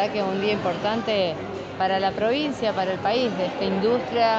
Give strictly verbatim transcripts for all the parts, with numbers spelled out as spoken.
verdad que es un día importante para la provincia, para el país, de esta industria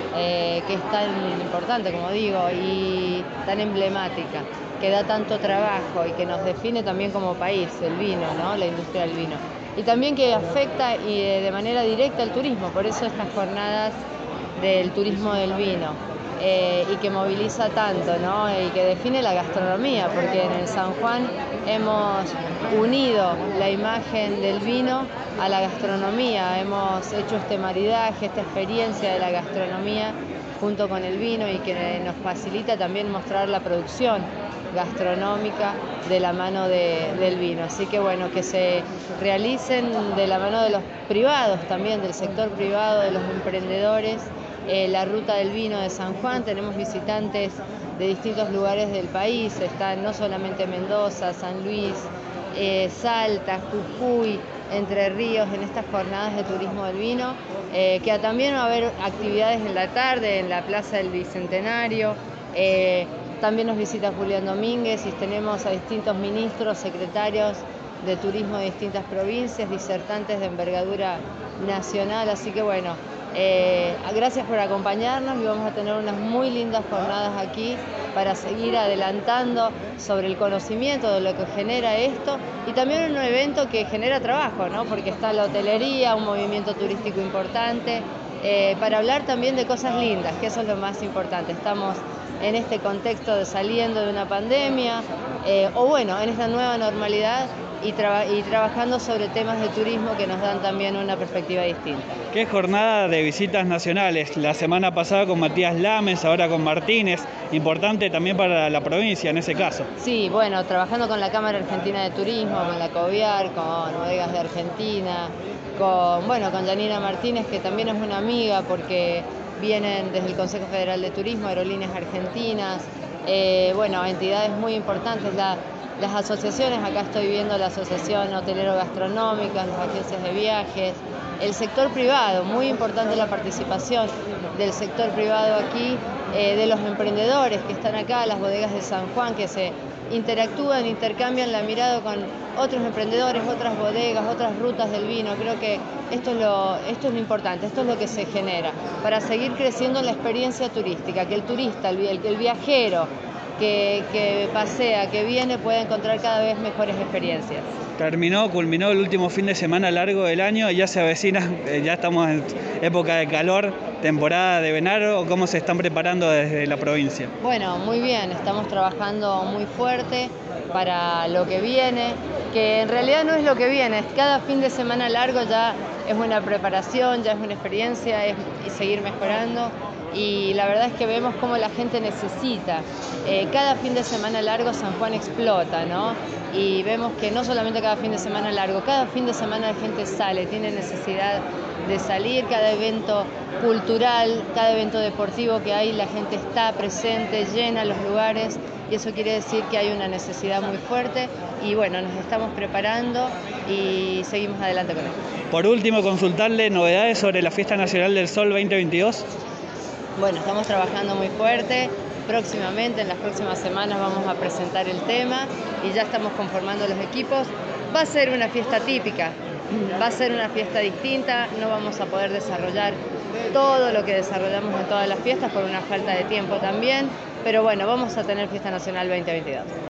eh, que es tan importante, como digo, y tan emblemática, que da tanto trabajo y que nos define también como país, el vino, ¿no? La industria del vino. Y también que afecta y eh, de manera directa al turismo, por eso estas jornadas del turismo del vino. Eh, y que moviliza tanto, ¿no? Y que define la gastronomía, porque en el San Juan hemos unido la imagen del vino a la gastronomía, hemos hecho este maridaje, esta experiencia de la gastronomía junto con el vino y que nos facilita también mostrar la producción gastronómica de la mano de, del vino. Así que bueno, que se realicen de la mano de los privados también, del sector privado, de los emprendedores, Eh, la ruta del vino de San Juan. Tenemos visitantes de distintos lugares del país, están no solamente Mendoza, San Luis, eh, Salta, Jujuy, Entre Ríos, en estas jornadas de turismo del vino, eh, que también va a haber actividades en la tarde en la Plaza del Bicentenario. Eh, también nos visita Julián Domínguez y tenemos a distintos ministros, secretarios de turismo de distintas provincias, disertantes de envergadura nacional, así que bueno, eh, gracias por acompañarnos y vamos a tener unas muy lindas jornadas aquí para seguir adelantando sobre el conocimiento de lo que genera esto y también un evento que genera trabajo, ¿no? Porque está la hotelería, un movimiento turístico importante, eh, para hablar también de cosas lindas, que eso es lo más importante. Estamos en este contexto de saliendo de una pandemia, eh, o bueno, en esta nueva normalidad, y, traba y trabajando sobre temas de turismo que nos dan también una perspectiva distinta. ¿Qué jornada de visitas nacionales? La semana pasada con Matías Lames, ahora con Martínez, importante también para la provincia en ese caso. Sí, bueno, trabajando con la Cámara Argentina de Turismo, con la COVIAR, con Bodegas de Argentina, con, bueno, con Janina Martínez, que también es una amiga porque vienen desde el Consejo Federal de Turismo, Aerolíneas Argentinas, eh, bueno, entidades muy importantes, la, las asociaciones, acá estoy viendo la Asociación Hotelero Gastronómica, las agencias de viajes, el sector privado, muy importante la participación del sector privado aquí, eh, de los emprendedores que están acá, las bodegas de San Juan, que se interactúan, intercambian la mirada con otros emprendedores, otras bodegas, otras rutas del vino. Creo que esto es lo, esto es lo importante, esto es lo que se genera para seguir creciendo la experiencia turística, que el turista, el, el, el viajero que, que pasea, que viene, pueda encontrar cada vez mejores experiencias. Terminó, culminó el último fin de semana largo del año, ya se avecina, ya estamos en época de calor, temporada de venado. ¿Cómo se están preparando desde la provincia? Bueno, muy bien, estamos trabajando muy fuerte para lo que viene, que en realidad no es lo que viene, cada fin de semana largo ya es una preparación, ya es una experiencia, es y seguir mejorando. Y la verdad es que vemos cómo la gente necesita. Eh, cada fin de semana largo San Juan explota, ¿no? Y vemos que no solamente cada fin de semana largo, cada fin de semana la gente sale, tiene necesidad de salir, cada evento cultural, cada evento deportivo que hay, la gente está presente, llena los lugares, y eso quiere decir que hay una necesidad muy fuerte y bueno, nos estamos preparando y seguimos adelante con esto. Por último, consultarle novedades sobre la Fiesta Nacional del Sol veinte veintidós. Bueno, estamos trabajando muy fuerte, próximamente, en las próximas semanas vamos a presentar el tema y ya estamos conformando los equipos. Va a ser una fiesta típica, va a ser una fiesta distinta, no vamos a poder desarrollar todo lo que desarrollamos en todas las fiestas por una falta de tiempo también, pero bueno, vamos a tener Fiesta Nacional veinte veintidós.